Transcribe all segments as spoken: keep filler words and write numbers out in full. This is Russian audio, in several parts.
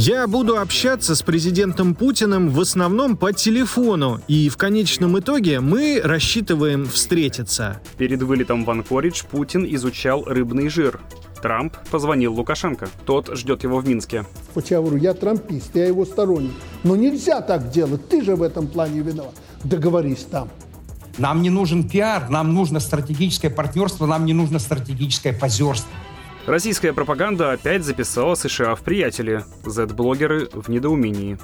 Я буду общаться с президентом Путиным в основном по телефону, и в конечном итоге мы рассчитываем встретиться. Перед вылетом в Анкоридж Путин изучал рыбный жир. Трамп позвонил Лукашенко. Тот ждет его в Минске. Вот я говорю, я трампист, я его сторонник. Но нельзя так делать, ты же в этом плане виноват. Договорись там. Нам не нужен пиар, нам нужно стратегическое партнерство, нам не нужно стратегическое позерство. Российская пропаганда опять записала США в приятели. Зет-блогеры в недоумении.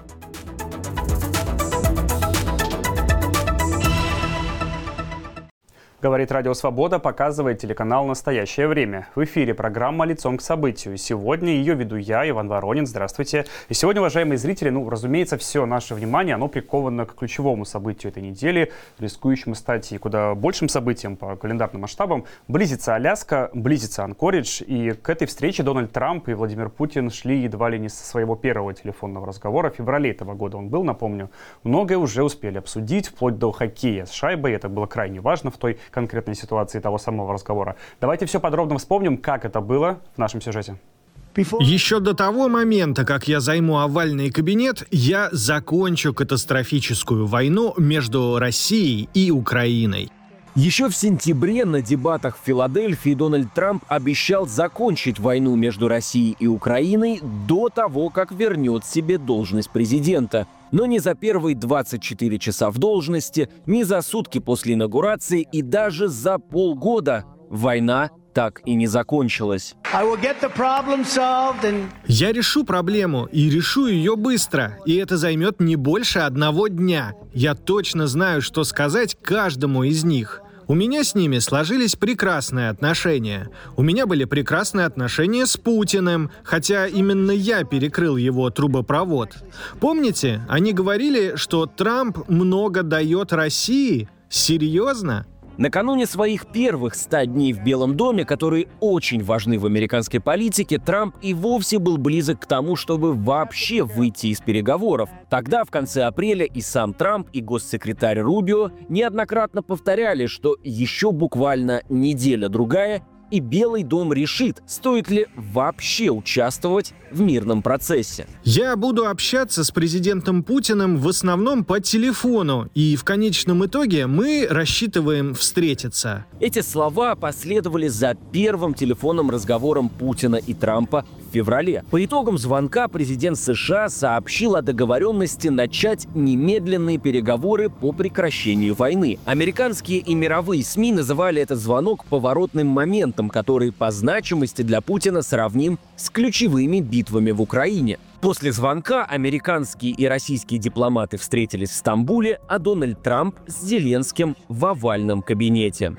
Говорит Радио Свобода, показывает телеканал «Настоящее время». В эфире программа «Лицом к событию». Сегодня ее веду я, Иван Воронин. Здравствуйте. И сегодня, уважаемые зрители, ну, разумеется, все наше внимание, оно приковано к ключевому событию этой недели, рискующему стать и куда большим событием по календарным масштабам. Близится Аляска, близится Анкоридж, и к этой встрече Дональд Трамп и Владимир Путин шли едва ли не со своего первого телефонного разговора. В феврале этого года он был, напомню. Многое уже успели обсудить, вплоть до хоккея с шайбой. Это было крайне важно в той конкретной ситуации того самого разговора. Давайте все подробно вспомним, как это было в нашем сюжете. Еще до того момента, как я займу овальный кабинет, я закончу катастрофическую войну между Россией и Украиной. Еще в сентябре на дебатах в Филадельфии Дональд Трамп обещал закончить войну между Россией и Украиной до того, как вернет себе должность президента. Но ни за первые двадцать четыре часа в должности, ни за сутки после инаугурации и даже за полгода война так и не закончилась. Я решу проблему и решу ее быстро, и это займет не больше одного дня. Я точно знаю, что сказать каждому из них. У меня с ними сложились прекрасные отношения. У меня были прекрасные отношения с Путиным, хотя именно я перекрыл его трубопровод. Помните, они говорили, что Трамп много дает России? Серьезно? Накануне своих первых ста дней в Белом доме, которые очень важны в американской политике, Трамп и вовсе был близок к тому, чтобы вообще выйти из переговоров. Тогда, в конце апреля, и сам Трамп, и госсекретарь Рубио неоднократно повторяли, что еще буквально неделя-другая, и Белый дом решит, стоит ли вообще участвовать в мирном процессе. Я буду общаться с президентом Путиным в основном по телефону, и в конечном итоге мы рассчитываем встретиться. Эти слова последовали за первым телефонным разговором Путина и Трампа в феврале. По итогам звонка президент США сообщил о договоренности начать немедленные переговоры по прекращению войны. Американские и мировые СМИ называли этот звонок поворотным моментом, который по значимости для Путина сравним с ключевыми битвами в Украине. После звонка американские и российские дипломаты встретились в Стамбуле, а Дональд Трамп с Зеленским в овальном кабинете.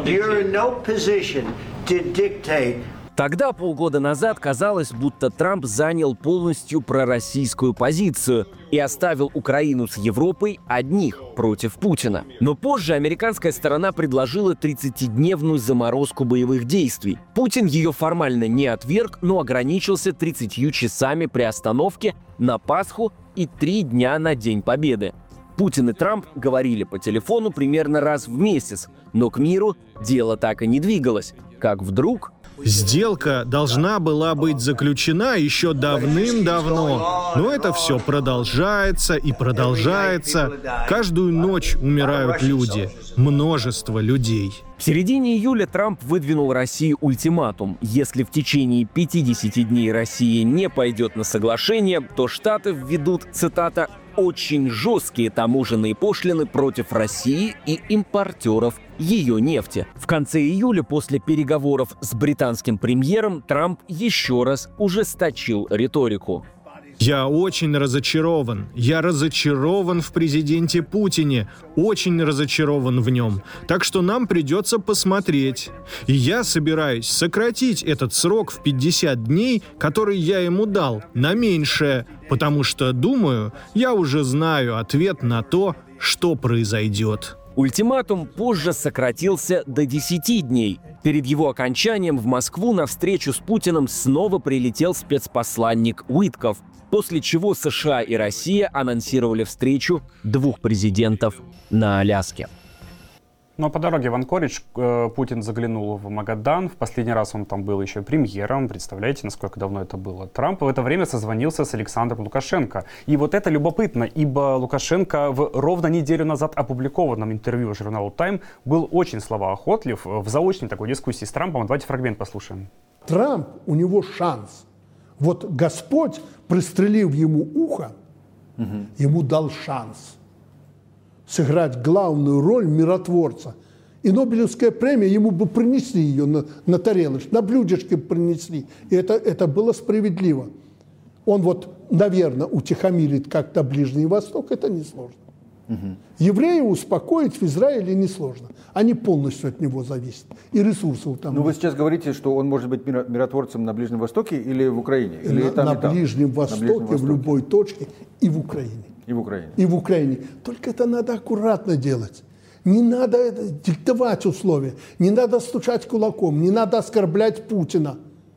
Тогда, полгода назад, казалось, будто Трамп занял полностью пророссийскую позицию и оставил Украину с Европой одних против Путина. Но позже американская сторона предложила тридцатидневную заморозку боевых действий. Путин ее формально не отверг, но ограничился тридцатью часами приостановки на Пасху и три дня на День Победы. Путин и Трамп говорили по телефону примерно раз в месяц, но к миру дело так и не двигалось. Как вдруг... Сделка должна была быть заключена еще давным-давно, но это все продолжается и продолжается. Каждую ночь умирают люди, множество людей. В середине июля Трамп выдвинул России ультиматум. Если в течение пятидесяти дней Россия не пойдет на соглашение, то Штаты введут, цитата, «очень жесткие таможенные пошлины против России и импортеров ее нефти». В конце июля, после переговоров с британским премьером, Трамп еще раз ужесточил риторику. Я очень разочарован. Я разочарован в президенте Путине. Очень разочарован в нем. Так что нам придется посмотреть. И я собираюсь сократить этот срок в пятьдесят дней, который я ему дал, на меньшее. Потому что, думаю, я уже знаю ответ на то, что произойдет. Ультиматум позже сократился до десяти дней. Перед его окончанием в Москву на встречу с Путиным снова прилетел спецпосланник Уитков, после чего США и Россия анонсировали встречу двух президентов на Аляске. Но по дороге в Анкоридж э, Путин заглянул в Магадан. В последний раз он там был еще премьером. Представляете, насколько давно это было? Трамп в это время созвонился с Александром Лукашенко. И вот это любопытно, ибо Лукашенко в ровно неделю назад опубликованном интервью журналу Time был очень словоохотлив в заочной такой дискуссии с Трампом. Давайте фрагмент послушаем. Трамп, у него шанс. Вот Господь, пристрелив ему ухо, угу. ему дал шанс сыграть главную роль миротворца. И Нобелевская премия, ему бы принесли ее на, на тарелочке, на блюдечке принесли. И это, это было справедливо. Он вот, наверное, утихомирит как-то Ближний Восток, это несложно. Угу. Евреев успокоить в Израиле несложно. Они полностью от него зависят. И ресурсов там. Но вы сейчас говорите, что он может быть миротворцем на Ближнем Востоке или в Украине? Или на, там, на, и там? Ближнем Востоке, на Ближнем Востоке, в любой точке и в Украине. И в Украине. И в Украине. Только это надо аккуратно делать. Не надо диктовать условия, не надо стучать кулаком, не надо оскорблять Путина.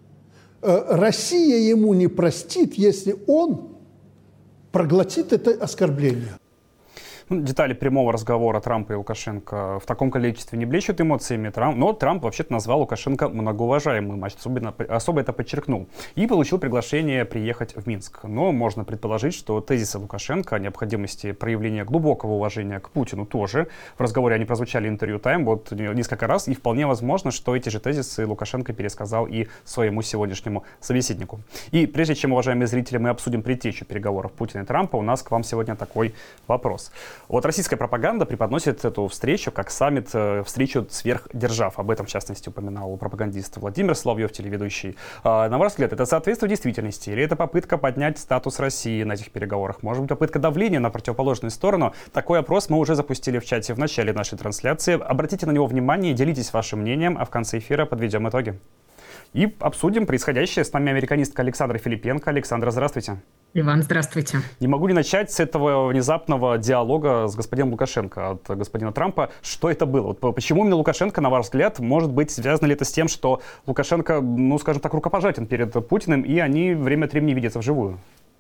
Россия ему не простит, если он проглотит это оскорбление. Детали прямого разговора Трампа и Лукашенко в таком количестве не блещут эмоциями, но Трамп вообще-то назвал Лукашенко многоуважаемым, особенно, особо это подчеркнул, и получил приглашение приехать в Минск. Но можно предположить, что тезисы Лукашенко о необходимости проявления глубокого уважения к Путину тоже в разговоре они прозвучали в интервью Time вот несколько раз, и вполне возможно, что эти же тезисы Лукашенко пересказал и своему сегодняшнему собеседнику. И прежде чем, уважаемые зрители, мы обсудим предтечу переговоров Путина и Трампа, у нас к вам сегодня такой вопрос. Вот российская пропаганда преподносит эту встречу как саммит, э, встречу сверхдержав. Об этом, в частности, упоминал пропагандист Владимир Соловьев, телеведущий. Э, на ваш взгляд, это соответствует действительности? Или это попытка поднять статус России на этих переговорах? Может быть, попытка давления на противоположную сторону? Такой опрос мы уже запустили в чате в начале нашей трансляции. Обратите на него внимание, делитесь вашим мнением, а в конце эфира подведем итоги. И обсудим происходящее. С нами американистка Александра Филипенко. Александра, здравствуйте. Иван, здравствуйте. Не могу не начать с этого внезапного диалога с господином Лукашенко от господина Трампа. Что это было? Вот почему именно Лукашенко, на ваш взгляд, может быть, связано ли это с тем, что Лукашенко, ну, скажем так, рукопожатен перед Путиным, и они время от времени видятся вживую?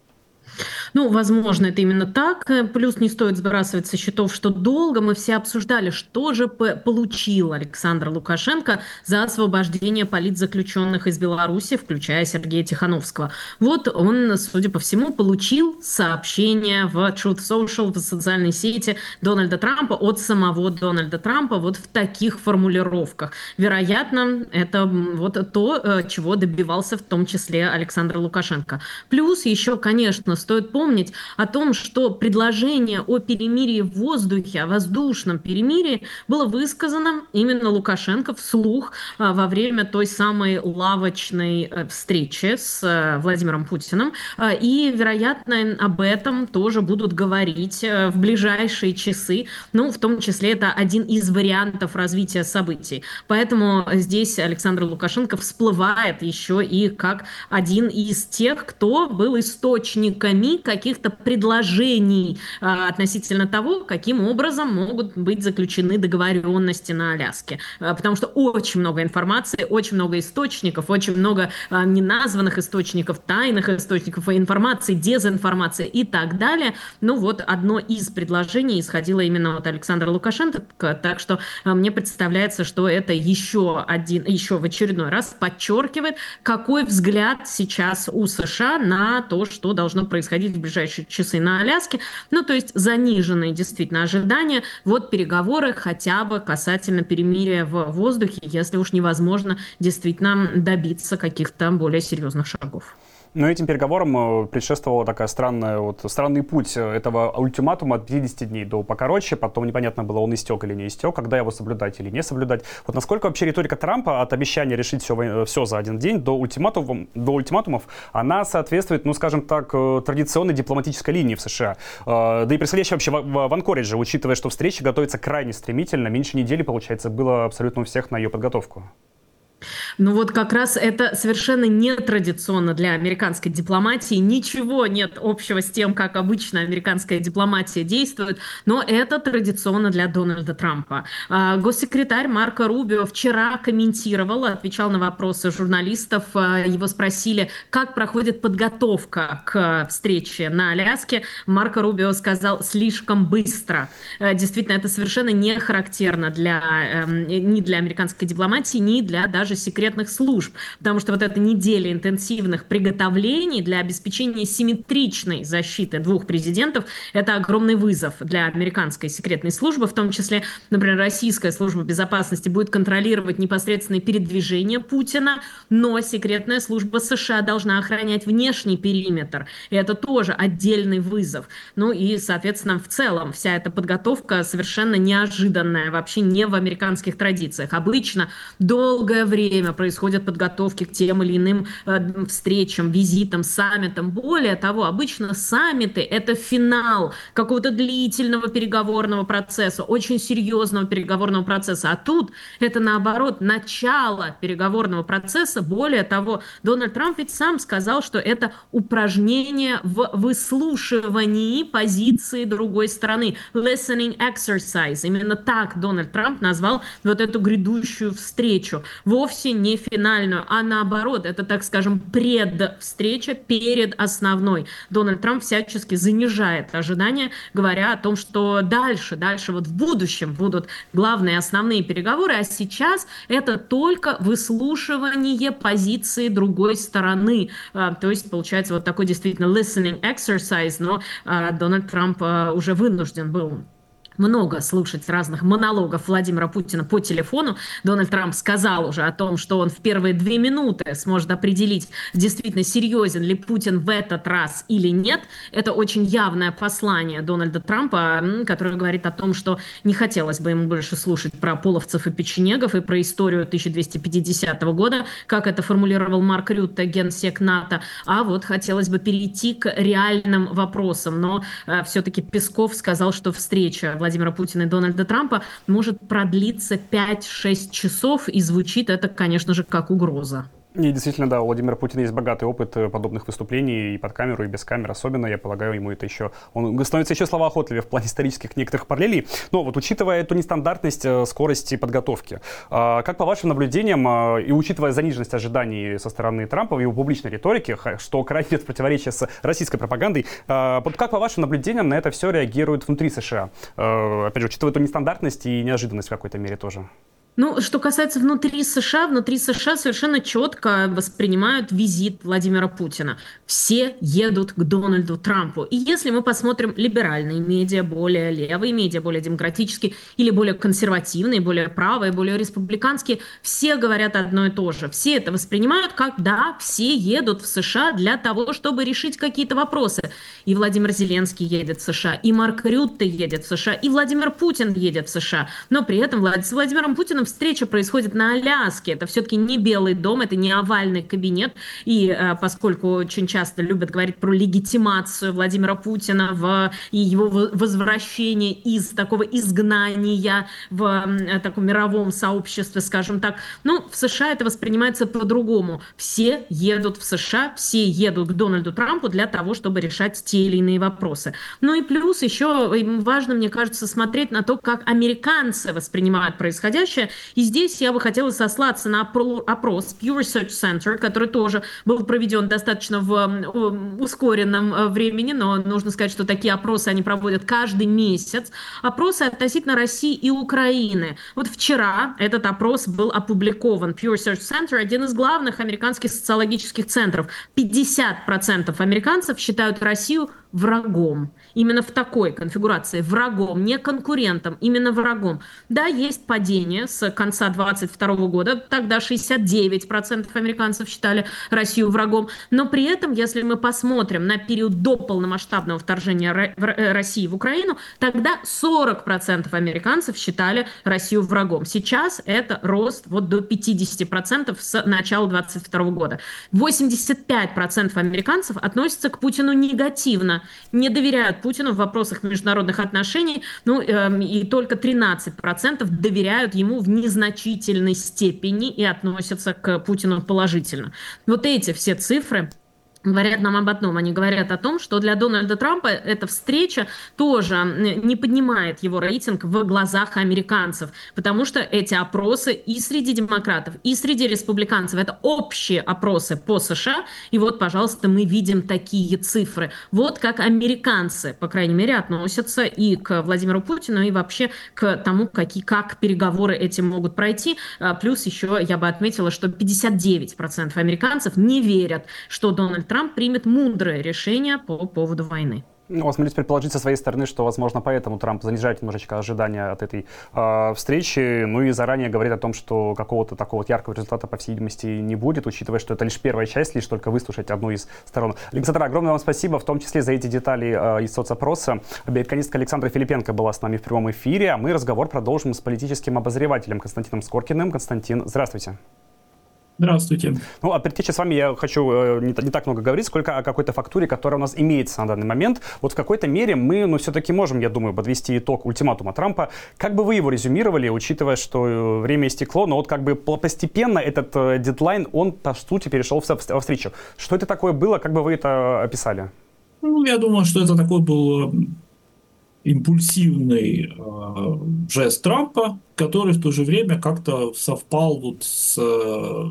Ну, возможно, это именно так. Плюс не стоит сбрасывать со счетов, что долго мы все обсуждали, что же получил Александр Лукашенко за освобождение политзаключенных из Беларуси, включая Сергея Тихановского. Вот он, судя по всему, получил сообщение в Truth Social, в социальной сети Дональда Трампа от самого Дональда Трампа вот в таких формулировках. Вероятно, это вот то, чего добивался в том числе Александр Лукашенко. Плюс еще, конечно, стоит помнить о том, что предложение о перемирии в воздухе, о воздушном перемирии было высказано именно Лукашенко вслух во время той самой лавочной встречи с Владимиром Путиным. И, вероятно, об этом тоже будут говорить в ближайшие часы. Ну, в том числе это один из вариантов развития событий. Поэтому здесь Александр Лукашенко всплывает еще и как один из тех, кто был источниками каких-то предложений а, относительно того, каким образом могут быть заключены договоренности на Аляске. А, потому что очень много информации, очень много источников, очень много а, неназванных источников, тайных источников информации, дезинформации и так далее. Ну вот одно из предложений исходило именно от Александра Лукашенко, так что а, мне представляется, что это еще один, еще в очередной раз подчеркивает, какой взгляд сейчас у США на то, что должно происходить в ближайшие часы на Аляске. Ну, то есть заниженные действительно ожидания. Вот переговоры хотя бы касательно перемирия в воздухе, если уж невозможно действительно добиться каких-то более серьезных шагов. Но этим переговорам предшествовала такая странная, вот, странный путь этого ультиматума от пятидесяти дней до покороче, потом непонятно было, он истек или не истек, когда его соблюдать или не соблюдать. Вот насколько вообще риторика Трампа от обещания решить все, все за один день до ультиматумов, до ультиматумов, она соответствует, ну, скажем так, традиционной дипломатической линии в США. Да и происходящее вообще в, в Анкоридже, учитывая, что встреча готовится крайне стремительно, меньше недели, получается, было абсолютно у всех на ее подготовку. Ну вот как раз это совершенно нетрадиционно для американской дипломатии. Ничего нет общего с тем, как обычно американская дипломатия действует, но это традиционно для Дональда Трампа. А, госсекретарь Марко Рубио вчера комментировал, отвечал на вопросы журналистов. Его спросили, как проходит подготовка к встрече на Аляске. Марко Рубио сказал: слишком быстро. Действительно, это совершенно не характерно для, ни для американской дипломатии, ни для даже секретных служб, потому что вот эта неделя интенсивных приготовлений для обеспечения симметричной защиты двух президентов – это огромный вызов для американской секретной службы, в том числе, например, российская служба безопасности будет контролировать непосредственное передвижение Путина, но секретная служба США должна охранять внешний периметр, и это тоже отдельный вызов. Ну и, соответственно, в целом вся эта подготовка совершенно неожиданная, вообще не в американских традициях. Обычно долгое время происходят подготовки к тем или иным э, встречам, визитам, саммитам. Более того, обычно саммиты – это финал какого-то длительного переговорного процесса, очень серьезного переговорного процесса. А тут это, наоборот, начало переговорного процесса. Более того, Дональд Трамп ведь сам сказал, что это упражнение в выслушивании позиции другой стороны. Listening exercise. Именно так Дональд Трамп назвал вот эту грядущую встречу. Вовсе не финальную, а наоборот, это, так скажем, предвстреча перед основной. Дональд Трамп всячески занижает ожидания, говоря о том, что дальше, дальше вот в будущем будут главные основные переговоры, а сейчас это только выслушивание позиции другой стороны. То есть получается вот такой действительно listening exercise, но Дональд Трамп уже вынужден был много слушать разных монологов Владимира Путина по телефону. Дональд Трамп сказал уже о том, что он в первые две минуты сможет определить, действительно серьезен ли Путин в этот раз или нет. Это очень явное послание Дональда Трампа, которое говорит о том, что не хотелось бы ему больше слушать про половцев и печенегов и про историю тысяча двести пятидесятого года, как это формулировал Марк Рютте, генсек НАТО, а вот хотелось бы перейти к реальным вопросам. Но э, все-таки Песков сказал, что встреча Владимира Путина и Дональда Трампа может продлиться пять-шесть часов, и звучит это, конечно же, как угроза. И действительно, да, у Владимира Путина есть богатый опыт подобных выступлений и под камеру, и без камер особенно. Я полагаю, ему это еще... Он становится еще словоохотливее в плане исторических некоторых параллелей. Но вот учитывая эту нестандартность скорости подготовки, как по вашим наблюдениям и учитывая заниженность ожиданий со стороны Трампа в его публичной риторике, что крайне нет противоречия с российской пропагандой, как по вашим наблюдениям на это все реагируют внутри США? Опять же, учитывая эту нестандартность и неожиданность в какой-то мере тоже. Ну, что касается внутри США, внутри США совершенно четко воспринимают визит Владимира Путина. Все едут к Дональду Трампу. И если мы посмотрим либеральные медиа, более левые медиа, более демократические, или более консервативные, более правые, более республиканские, все говорят одно и то же. Все это воспринимают как, да, все едут в США для того, чтобы решить какие-то вопросы. И Владимир Зеленский едет в США, и Марк Рютте едет в США, и Владимир Путин едет в США. Но при этом с Владимиром Путиным встреча происходит на Аляске. Это все-таки не Белый дом, это не овальный кабинет. И э, поскольку очень часто любят говорить про легитимацию Владимира Путина в, и его возвращение из такого изгнания в э, таком мировом сообществе, скажем так, ну, в США это воспринимается по-другому. Все едут в США, все едут к Дональду Трампу для того, чтобы решать те или иные вопросы. Ну и плюс еще важно, мне кажется, смотреть на то, как американцы воспринимают происходящее. И здесь я бы хотела сослаться на опрос Pew Research Center, который тоже был проведен достаточно в ускоренном времени, но нужно сказать, что такие опросы они проводят каждый месяц. Опросы относительно России и Украины. Вот вчера этот опрос был опубликован. Pew Research Center – один из главных американских социологических центров. пятьдесят процентов американцев считают Россию врагом. Именно в такой конфигурации. Врагом, не конкурентом, именно врагом. Да, есть падение с конца двадцать второго года. Тогда шестьдесят девять процентов американцев считали Россию врагом. Но при этом, если мы посмотрим на период до полномасштабного вторжения России в Украину, тогда сорок процентов американцев считали Россию врагом. Сейчас это рост вот до пятьдесят процентов с начала двадцать второго года. восемьдесят пять процентов американцев относятся к Путину негативно. не доверяют Путину в вопросах международных отношений, ну э, и только тринадцать процентов доверяют ему в незначительной степени и относятся к Путину положительно. Вот эти все цифры говорят нам об одном. Они говорят о том, что для Дональда Трампа эта встреча тоже не поднимает его рейтинг в глазах американцев, потому что эти опросы и среди демократов, и среди республиканцев — это общие опросы по США. И вот, пожалуйста, мы видим такие цифры. Вот как американцы, по крайней мере, относятся и к Владимиру Путину, и вообще к тому, какие, как переговоры эти могут пройти. Плюс еще я бы отметила, что пятьдесят девять процентов американцев не верят, что Дональд Трамп Трамп примет мудрое решение по поводу войны. Ну, осмелюсь предположить со своей стороны, что, возможно, поэтому Трамп занижает немножечко ожидания от этой э, встречи, ну и заранее говорит о том, что какого-то такого вот яркого результата, по всей видимости, не будет, учитывая, что это лишь первая часть, лишь только выслушать одну из сторон. Александр, огромное вам спасибо, в том числе за эти детали э, из соцопроса. Американистка Александра Филипенко была с нами в прямом эфире, а мы разговор продолжим с политическим обозревателем Константином Скоркиным. Константин, здравствуйте. Здравствуйте. Ну, а перед тем, с вами я хочу э, не, не так много говорить, сколько о какой-то фактуре, которая у нас имеется на данный момент. Вот в какой-то мере мы, ну, все-таки можем, я думаю, подвести итог ультиматума Трампа. Как бы вы его резюмировали, учитывая, что время истекло, но вот как бы постепенно этот э, дедлайн, он, по сути, перешел в, во встречу. Что это такое было, как бы вы это описали? Ну, я думаю, что это такой был импульсивный э, жест Трампа, который в то же время как-то совпал вот с... Э,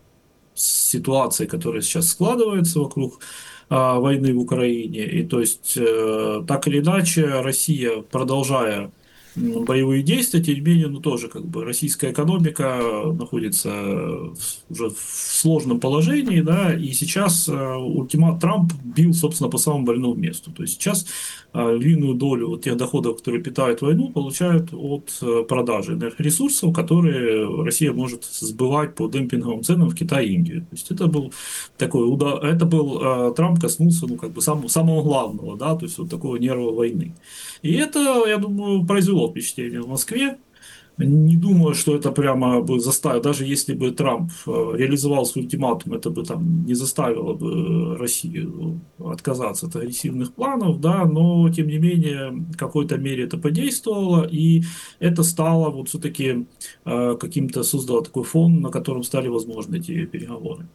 ситуации, которая сейчас складывается вокруг а, войны в Украине. И то есть, э, так или иначе, Россия, продолжая боевые действия, тем не менее, ну тоже как бы российская экономика находится уже в сложном положении, да, и сейчас э, ультимат Трамп бил, собственно, по самому больному месту. То есть сейчас э, львиную долю вот тех доходов, которые питают войну, получают от э, продажи энергоресурсов, которые Россия может сбывать по демпинговым ценам в Китай и Индию. То есть это был такой удар, это был э, Трамп коснулся, ну как бы сам, самого главного, да, то есть вот такого нерва войны. И это, я думаю, произвело впечатление в Москве. Не думаю, что это прямо бы заставило, даже если бы Трамп реализовал свой ультиматум, это бы там не заставило бы Россию отказаться от агрессивных планов, да, но тем не менее в какой-то мере это подействовало, и это стало вот все-таки каким-то, создало такой фон, на котором стали возможны эти переговоры.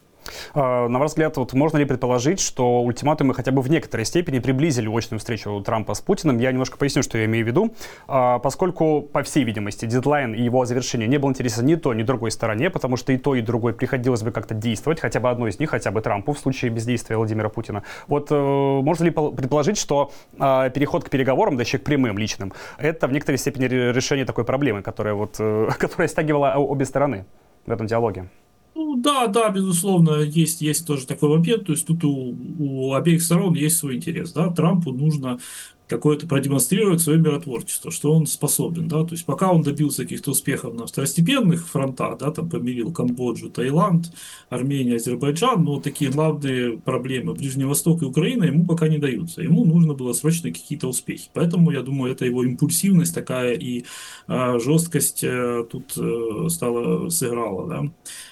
На ваш взгляд, вот можно ли предположить, что ультиматумы хотя бы в некоторой степени приблизили очную встречу Трампа с Путиным? Я немножко поясню, что я имею в виду. Поскольку, по всей видимости, дедлайн и его завершение не был интересен ни той, ни другой стороне, потому что и той, и другой приходилось бы как-то действовать, хотя бы одной из них, хотя бы Трампу в случае бездействия Владимира Путина. Вот можно ли предположить, что переход к переговорам, да еще к прямым личным, это в некоторой степени решение такой проблемы, которая, вот, которая стягивала обе стороны в этом диалоге? Ну, да, да, безусловно, есть, есть тоже такой момент, то есть тут у, у обеих сторон есть свой интерес, да, Трампу нужно какое-то продемонстрировать свое миротворчество, что он способен, да, то есть пока он добился каких-то успехов на второстепенных фронтах, да, там помирил Камбоджу, Таиланд, Армения, Азербайджан, но такие главные проблемы Ближний Восток и Украина ему пока не даются, ему нужно было срочно какие-то успехи, поэтому я думаю, это его импульсивность такая и а, жесткость а, тут а, стала, сыграла, да.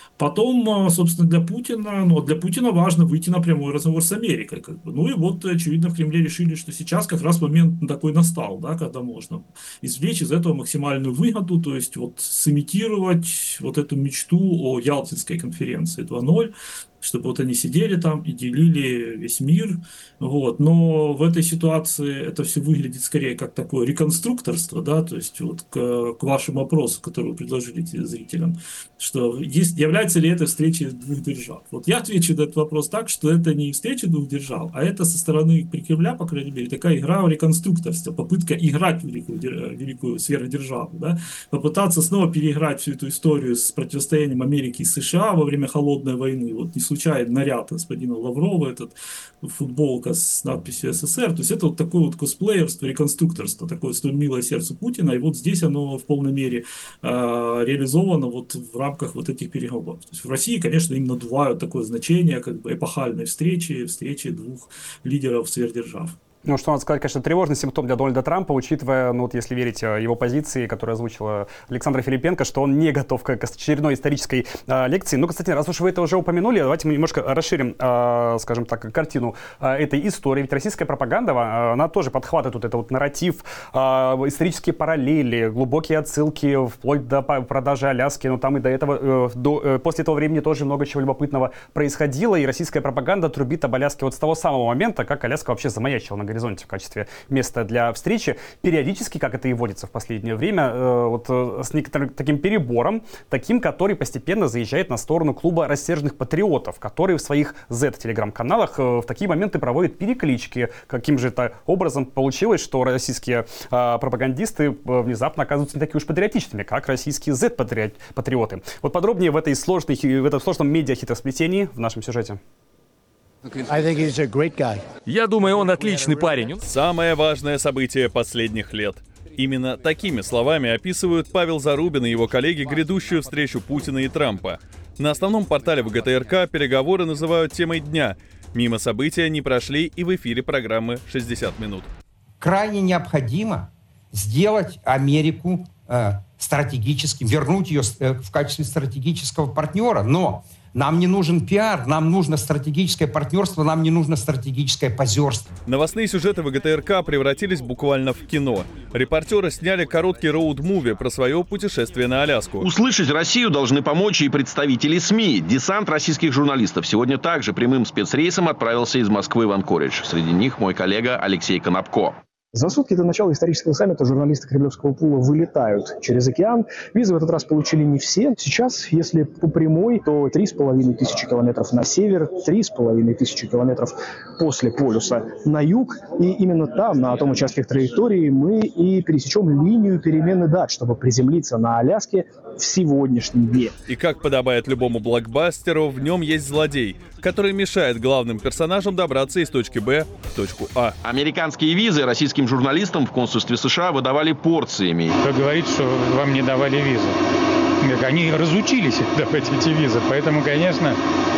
Потом, собственно, для Путина, ну, для Путина важно выйти на прямой разговор с Америкой. Как бы. Ну и вот, очевидно, в Кремле решили, что сейчас как раз момент такой настал, да, когда можно извлечь из этого максимальную выгоду, то есть вот сымитировать вот эту мечту о Ялтинской конференции два ноль, чтобы вот они сидели там и делили весь мир, вот. Но в этой ситуации это все выглядит скорее как такое реконструкторство, да, то есть вот к, к вашему вопросу, который вы предложили зрителям, что есть, является ли это встречей двух держав. Вот я отвечу на этот вопрос так, что это не встреча двух держав, а это со стороны Кремля, по крайней мере, такая игра в реконструкторство, попытка играть в великую, великую сверхдержаву, да, попытаться снова переиграть всю эту историю с противостоянием Америки и США во время холодной войны, вот не случайный наряд господина Лаврова, этот футболка с надписью СССР, то есть это вот такое вот косплеерство, реконструкторство, такое столь милое сердцу Путина, и вот здесь оно в полной мере э, реализовано вот в рамках вот этих переговоров. То есть в России, конечно, им надувают такое значение, как бы эпохальной встречи, встречи двух лидеров сверхдержав. Ну, что надо сказать, конечно, тревожный симптом для Дональда Трампа, учитывая, ну, вот если верить его позиции, которые озвучила Александра Филипенко, что он не готов к очередной исторической э, лекции. Ну, кстати, раз уж вы это уже упомянули, давайте мы немножко расширим, э, скажем так, картину э, этой истории. Ведь российская пропаганда, э, она тоже подхватывает вот этот вот нарратив, э, исторические параллели, глубокие отсылки, вплоть до продажи Аляски. Но там и до этого, э, до, э, после этого времени тоже много чего любопытного происходило. И российская пропаганда трубит об Аляске вот с того самого момента, как Аляска вообще замаячила на горизонте в качестве места для встречи. Периодически, как это и водится в последнее время, э, вот э, с некоторым таким перебором, таким, который постепенно заезжает на сторону клуба рассерженных патриотов, которые в своих зет-телеграм-каналах э, в такие моменты проводят переклички. Каким же это образом получилось, что российские э, пропагандисты э, внезапно оказываются не такими уж патриотичными, как российские зет-патриоты. Вот подробнее в, этой сложной, в этом сложном медиа-хитросплетении в нашем сюжете. Я думаю, он отличный парень. Самое важное событие последних лет. Именно такими словами описывают Павел Зарубин и его коллеги грядущую встречу Путина и Трампа. На основном портале вэ гэ тэ эр ка переговоры называют темой дня. Мимо события не прошли и в эфире программы «шестьдесят минут». Крайне необходимо сделать Америку э, стратегическим, вернуть ее э, в качестве стратегического партнера, но нам не нужен пиар, нам нужно стратегическое партнерство, нам не нужно стратегическое позерство. Новостные сюжеты вэ гэ тэ эр ка превратились буквально в кино. Репортеры сняли короткий роуд-муви про свое путешествие на Аляску. Услышать Россию должны помочь и представители СМИ. Десант российских журналистов сегодня также прямым спецрейсом отправился из Москвы в Анкоридж. Среди них мой коллега Алексей Конопко. За сутки до начала исторического саммита журналисты Кремлевского пула вылетают через океан. Визы в этот раз получили не все. Сейчас, если по прямой, то три с половиной тысячи километров на север, три с половиной тысячи километров после полюса на юг. И именно там, на том участке траектории, мы и пересечем линию перемены дат, чтобы приземлиться на Аляске в сегодняшнем дне. И как подобает любому блокбастеру, в нем есть злодей, который мешает главным персонажам добраться из точки Б в точку А. Американские визы российским журналистам в консульстве США выдавали порциями. Кто говорит, что вам не давали визу? Они разучились давать эти визы, поэтому, конечно,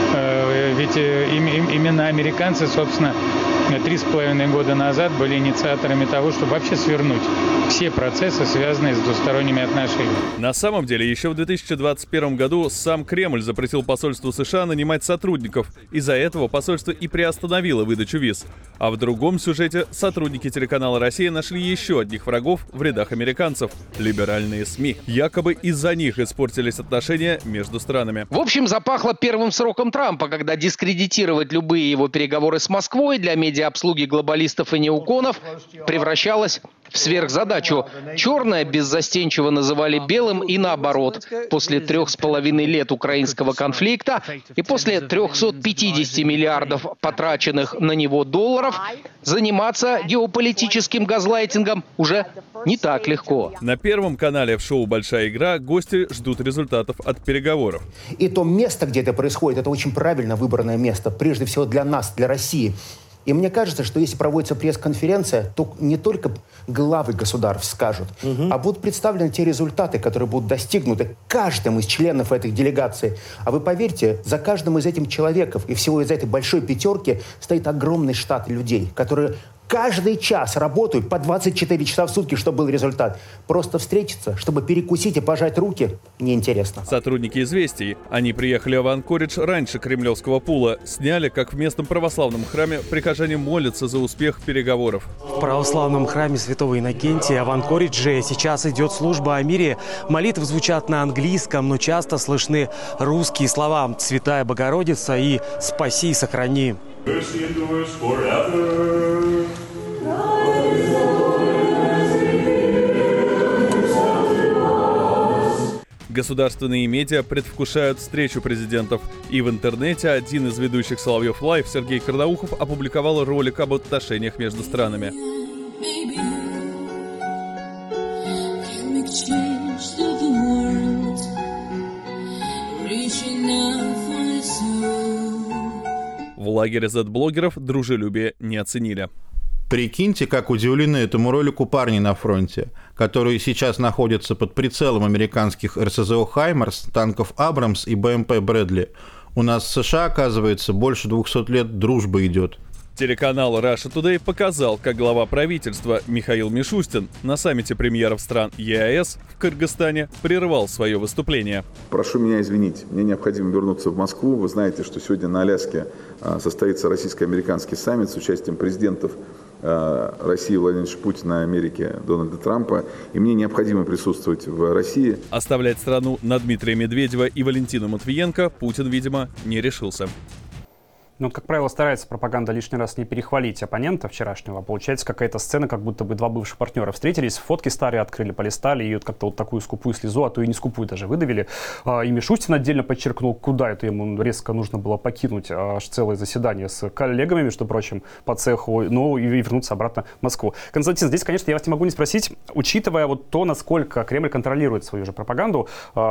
ведь именно американцы, собственно, три с половиной года назад были инициаторами того, чтобы вообще свернуть все процессы, связанные с двусторонними отношениями. На самом деле, еще в две тысячи двадцать первом году сам Кремль запретил посольству США нанимать сотрудников. Из-за этого посольство и приостановило выдачу виз. А в другом сюжете сотрудники телеканала «Россия» нашли еще одних врагов в рядах американцев – либеральные СМИ. Якобы из-за них испортились отношения между странами. В общем, запахло первым сроком Трампа, когда дискредитировать любые его переговоры с Москвой для медиаобслуги глобалистов и неуконов превращалось в сверхзадачу. Черное беззастенчиво называли белым и наоборот. После трех с половиной лет украинского конфликта и после трехсот пятидесяти миллиардов потраченных на него долларов заниматься геополитическим газлайтингом уже не так легко. На Первом канале в шоу «Большая игра» гости ждут результатов от переговоров. И то место, где это происходит, это очень правильно выбранное место, прежде всего для нас, для России. И мне кажется, что если проводится пресс-конференция, то не только главы государств скажут, угу. а будут представлены те результаты, которые будут достигнуты каждым из членов этой делегации. А вы поверьте, за каждым из этих человеков и всего из этой большой пятерки стоит огромный штат людей, которые каждый час работают по двадцать четыре часа в сутки, чтобы был результат. Просто встретиться, чтобы перекусить и пожать руки, неинтересно. Сотрудники «Известий», они приехали в Анкоридж раньше кремлевского пула, сняли, как в местном православном храме прихожане молятся за успех переговоров. В православном храме Святого Иннокентия в Анкоридже сейчас идет служба о мире. Молитвы звучат на английском, но часто слышны русские слова «Святая Богородица» и «Спаси и сохрани». Государственные медиа предвкушают встречу президентов. И в интернете один из ведущих Соловьев Лайв, Сергей Карнаухов, опубликовал ролик об отношениях между странами. В лагере зет-блогеров дружелюбие не оценили. Прикиньте, как удивлены этому ролику парни на фронте, которые сейчас находятся под прицелом американских эр эс зэ о «Хаймарс», танков «Абрамс» и бэ эм пэ «Брэдли». У нас в США, оказывается, больше двухсот лет дружба идет. Телеканал Russia Today показал, как глава правительства Михаил Мишустин на саммите премьеров стран ЕАЭС в Кыргызстане прервал свое выступление. Прошу меня извинить, мне необходимо вернуться в Москву. Вы знаете, что сегодня на Аляске состоится российско-американский саммит с участием президентов России Владимира Путина, Америки Дональда Трампа, и мне необходимо присутствовать в России. Оставлять страну на Дмитрия Медведева и Валентину Матвиенко Путин, видимо, не решился. Ну, как правило, старается пропаганда лишний раз не перехвалить оппонента вчерашнего. Получается какая-то сцена, как будто бы два бывших партнера встретились, фотки старые открыли, полистали, и вот как-то вот такую скупую слезу, а то и не скупую даже выдавили. И Мишустин отдельно подчеркнул, куда это ему резко нужно было покинуть аж целое заседание с коллегами, между прочим, по цеху, ну и вернуться обратно в Москву. Константин, здесь, конечно, я вас не могу не спросить, учитывая вот то, насколько Кремль контролирует свою же пропаганду,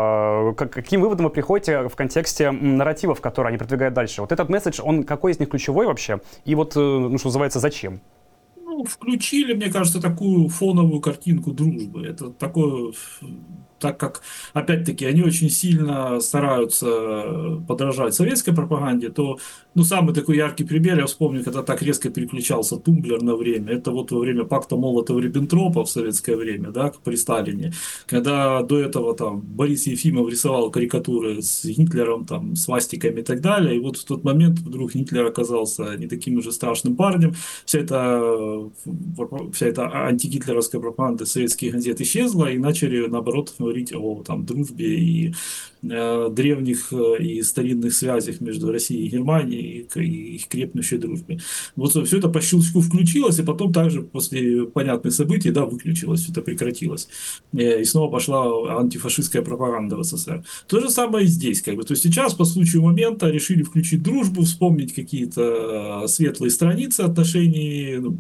к каким выводам вы приходите в контексте нарративов, которые они продвигают дальше? Вот этот месседж, он какой из них ключевой вообще? И вот, ну, что называется, зачем? Ну, включили, мне кажется, такую фоновую картинку дружбы. Это такое, так как, опять-таки, они очень сильно стараются подражать советской пропаганде, то, ну, самый такой яркий пример, я вспомню, когда так резко переключался тумблер на время, это вот во время пакта Молотова-Риббентропа в советское время, да, при Сталине, когда до этого там Борис Ефимов рисовал карикатуры с Гитлером, там, свастиками и так далее, и вот в тот момент вдруг Гитлер оказался не таким уже страшным парнем, вся эта, вся эта антигитлеровская пропаганда советских газет исчезла, и начали, наоборот, говорить о там, дружбе и э, древних э, и старинных связях между Россией и Германией, и, и их крепнущей дружбе. Вот все это по щелчку включилось, и потом также после понятных событий, да, выключилось, это прекратилось. И снова пошла антифашистская пропаганда в СССР. То же самое и здесь. Как бы. То есть сейчас, по случаю момента, решили включить дружбу, вспомнить какие-то светлые страницы отношений, ну,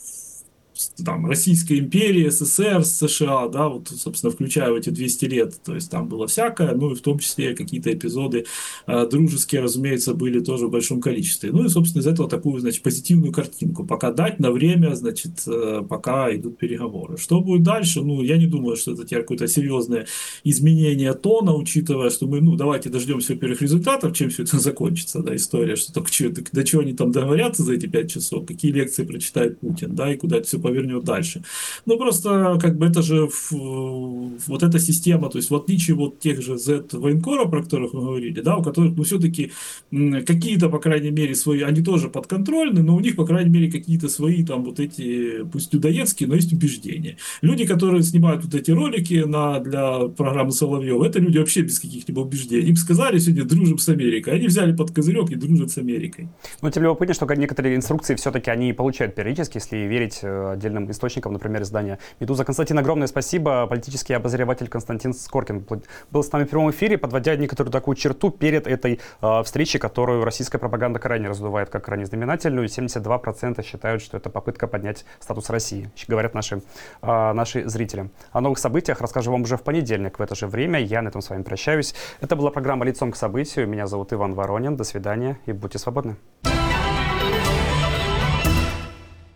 там, Российской империи, СССР, США, да, вот, собственно, включая эти двести лет, то есть там было всякое, ну и в том числе какие-то эпизоды э, дружеские, разумеется, были тоже в большом количестве. Ну и, собственно, из этого такую, значит, позитивную картинку. Пока дать на время, значит, э, пока идут переговоры. Что будет дальше? Ну, я не думаю, что это теперь какое-то серьезное изменение тона, учитывая, что мы, ну, давайте дождемся первых результатов, чем все это закончится, да, история, что только что, до чего они там договорятся за эти пять часов, какие лекции прочитает Путин, да, и куда это все повернет дальше. Ну, просто, как бы, это же вот эта система, то есть, в отличие вот тех же Z-военкоров, про которых мы говорили, да, у которых, ну, все-таки какие-то, по крайней мере, свои, они тоже подконтрольны, но у них, по крайней мере, какие-то свои, там, вот эти, пусть людоедские, но есть убеждения. Люди, которые снимают вот эти ролики на, для программы Соловьева, это люди вообще без каких-либо убеждений. Им сказали сегодня, дружим с Америкой. Они взяли под козырек и дружат с Америкой. Но тем любопытнее, что некоторые инструкции все-таки они получают периодически, если верить отдельным источникам, например, издания «Медуза». Константин, огромное спасибо. Политический обозреватель Константин Скоркин был с нами в прямом эфире, подводя некоторую такую черту перед этой э, встречей, которую российская пропаганда крайне раздувает как крайне знаменательную. семьдесят два процента считают, что это попытка поднять статус России, говорят наши, э, наши зрители. О новых событиях расскажу вам уже в понедельник в это же время. Я на этом с вами прощаюсь. Это была программа «Лицом к событию». Меня зовут Иван Воронин. До свидания и будьте свободны.